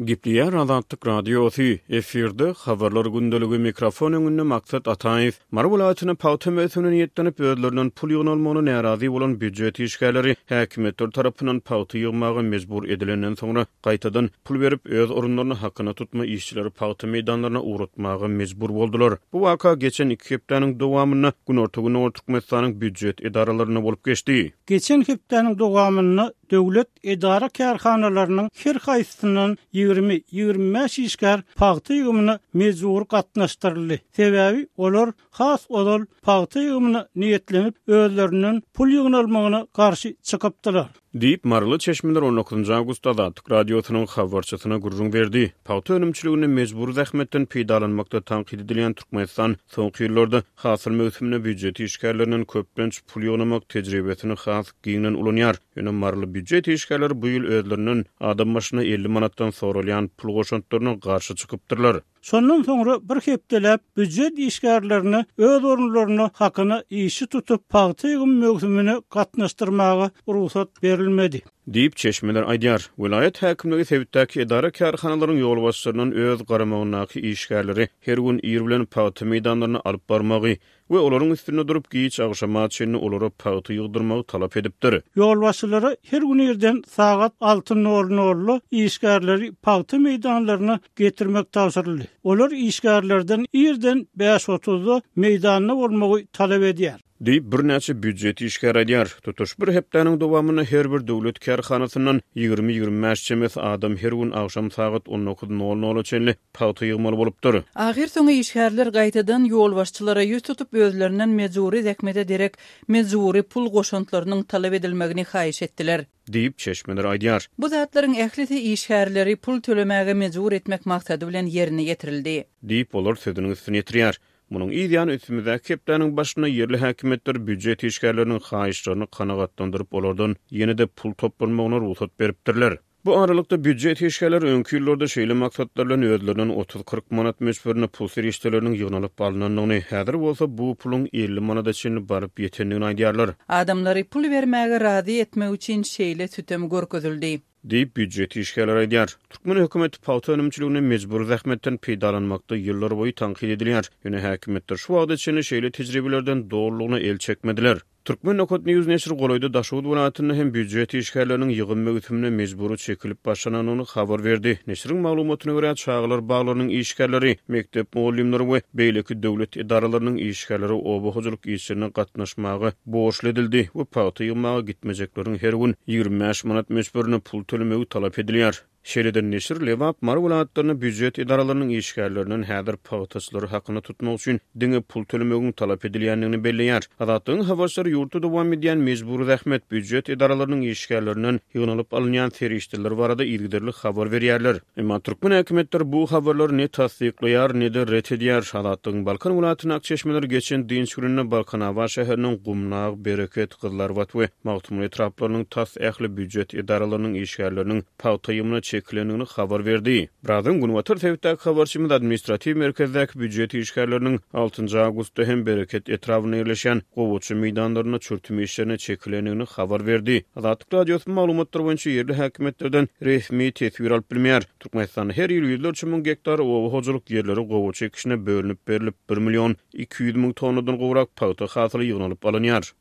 Gipliyer Azadlyk Radiosu efirde habarlar gündeligi mikrofon öňünde maksat Ataýew Marwulatyny pawtamösüne niyetlenip özlerinden pul ýygnalymagyna närazy bolan büdjet işgärleri häkimetler tarapyndan pawty ýygmagy mejbur edilenden soňra gaýtadan pul berip öz orunlaryny hakyna tutma işçileri pawty meýdanlaryna uğratmagy mejbur boldular. Bu waka geçen 2 hepdeniň dowamyna Günorta Türkmenistanyň büdjet edaralaryna bolup geçdi. Geçen hepdeniň dowamyna döwlet edara kärhanalarynyň her haýsysynyň 20-25 işgär pawty ýygmyny mejbur gatnaşdyryldy. Sebäbi olar has olal pawty ýygmyny niýetlenip özlerinden pul ýygnalymagyna garşy çykypdylar. Diýip Marly Çeşmeler 19 awgustda Azadlyk Radiosynyň habarçysyna gurrun berdi. Pawty önümçiligini mejbur zähmetden peýdalanmakda tanqid edilen Türkmenistan soňky ýyllarda hasyl möhümine büdjet işgärleriniň köplenç pul ýygnamak tejribesini has giňden ulanýar. Ýöne Marly büdjet işgärleri bu ýyl özleriniň adam başyna 50 manatdan sorulýan pul goşantlaryna garşy çykypdyrlar. Sondan soňra bir hepdelep büdjet işgärlerini öz orunlaryny hakyna işi tutup pawty ýygym möhümine gatnaşdyrmagy ruhsat berilmedi. Diýip Çeşmeler aýdýar. Vilayet häkimligi sebitdäki edara kärhanalaryň ýol başçylarynyň öz garamagynaky işgärleri her gün ýer bilen pawty meýdanlaryna alyp barmagy we olaryň üstüne durup giýiç agşama çenini olara pawty ýygdyrmagy talap edipdir. Ýol başçylary her gün ýerden sagat 6:00 işgärleri pawty meýdanlaryna getirmek tapşyryldy. Olar işgärlerden ýerden 5:30-da meýdanyna bolmagy talap edýär. Diýip bir näçe büdjet işgär edýär. Tutuş bir hepdeniň dowamyna her bir döwlet kärhanasyndan 20-25 çemes adam her gün agşam sagat 19:00 çenli pawty ýygmaly bolupdyr. Ahir soňy işgärler gaýtadan ýol başçylara ýüz tutup özlerinden mejburi zähmete derek mejburi pul goşantlarynyň talap edilmegini haýyş etdiler. Diýip Çeşmeler aýdýar. Bu zatlaryň ählisi işgärleri pul tölemäge mejbur etmek maksady bilen ýerine getirildi. Diýip olar sözüniň üstüne ýetirýär. Munyň ýa-da üstümizde hepdeniň başyna ýerli häkimetler büdjet işgärleriniň haýyşlaryny kanagatlandyryp olardan ýene-de pul toplanmagyna ruhsat beripdirler. Bu aralykda büdjet işgärleri öňkü ýyllarda şeýle maksatlarla özlerinden 30-40 manat meşberine pul serişçileriniň ýygnanyp alynanyny, häzir bolsa bu puluň 50 manata çenli baryp ýetendigini aýdýarlar. Adamlary pul bermäge razy etmek üçin şeýle sütem görkezildi. Diýip büdjet işgärleri aýdýar. Türkmen hökümeti pawty önümçiligine mejbur zähmetden peýdalanmakda ýyllar boýy tanqid edilýär. Ýöne häkimetler şu wagtda çenli şeýle tejribelerden dogrulygyna el çekmediler. Türkmen Nokot News neşri golayda Daşowut welaýatynyň hem büdjet işgärleriniň ýygyn möhümine mejburi çekilip başlananyny habar berdi. Neşriň maglumatyna görä çağlar baglarynyň işgärleri, mektep muallimleri we beýleki döwlet edaralarynyň işgärleri obahojulyk işlerine gatnaşmagy borçly edildi we pawty ýygmagy gitmejekleriň her gün 25 manat meşberine pul tölemegi talap edilýär. Şeýleden neşir Lewap Marwulatyny büdjet edaralarynyň işgärleriniň häzir pawtaçylary hakyna tutmak üçin diňe pul tölemegi talap edilýändigini belläýär. Azatlygyň habarçylary ýurtda dowam edýän mejbur zähmet büdjet edaralarynyň işgärlerinden ýygnalyp alynýan serişçiler barada ilgiderli habar berýärler. Emma Türkmen häkimetleri bu habarlary ne tasdikleýär, ne de ret edýär. Azatlygyň Balkan welaýatynyň Akçeşmeler geçen dinç gününe Balkanawa şäheriniň Gumnag, Bereket, Gyllarbat we Magtumly etraplarynyň tas ähli büdjet edaralarynyň işgärleriniň pawty çekilenini habar berdi. Birazdan Günorta Türkmenistanyň habarçymyz administrativ merkezdäki büdjet işgärleriniň 6 awgustda hem Bereket etrawyna ýerleşen gowuçy meýdanlaryna çürtme işlerine çekilenini habar berdi. Azadlyk Radiosynyň maglumatlary boýunça ýerli häkimetlerden resmi tesbir alyp bilmeýär. Türkmenistanyň her ýyly 100 000 hektar owahojulyk ýerleri gowuçy ekişine bölünip berilip 1 200 000 tonnadan gowrak pawty hasyly ýygnalyp alynýar.